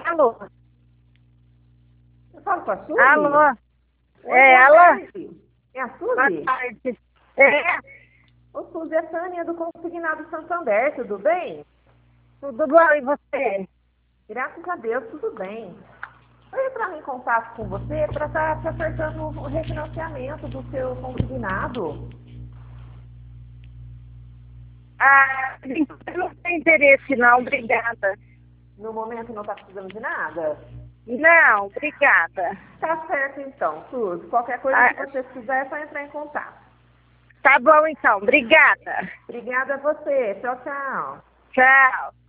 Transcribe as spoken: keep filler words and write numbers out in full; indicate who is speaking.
Speaker 1: Alô?
Speaker 2: Eu falo com a Suzy?
Speaker 1: Alô?
Speaker 2: Oi,
Speaker 1: É,
Speaker 2: boa
Speaker 1: alô?
Speaker 2: tarde. É a
Speaker 1: Boa
Speaker 2: Suzy?
Speaker 1: tarde. É,
Speaker 2: Ô, Suzy, é Tânia do Consignado Santander, tudo bem?
Speaker 1: tudo bom e você?
Speaker 2: Graças a Deus, tudo bem. Eu ia entrar em contato com você para estar te acertando o refinanciamento do seu consignado.
Speaker 1: Ah, eu não tenho interesse não, obrigada.
Speaker 2: No momento não está precisando de nada?
Speaker 1: Não, obrigada.
Speaker 2: Tá certo então, Suzy. Qualquer coisa
Speaker 1: Ah,
Speaker 2: que você quiser é só entrar em contato.
Speaker 1: tá bom então, obrigada.
Speaker 2: Obrigada a você. Tchau, tchau.
Speaker 1: Tchau.